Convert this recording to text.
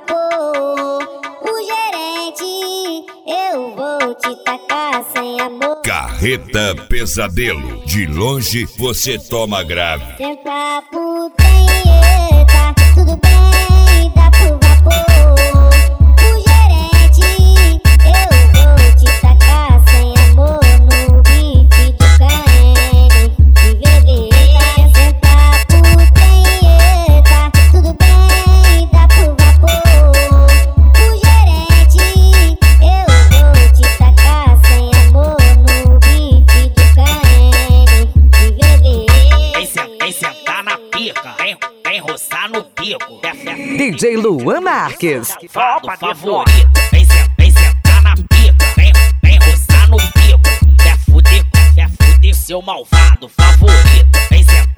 vapor. O gerente, eu vou te tacar sem amor. Carreta Pesadelo, de longe você toma grave. Sem papo tem, tá tudo bem, dá pro vapor. O gerente, eu vou te tacar sem amor no bife de carne de bebê. Sem papo tem, tá tudo bem, dá pro vapor. O gerente, eu vou te tacar sem amor no bife de carne de bebê. Vem sentar na pica, vem roçar no bico. DJ Luan Marques. Fado favorito, vem sentar na pica, vem roçar no bico. Quer fuder, seu malvado favorito. Vem sentar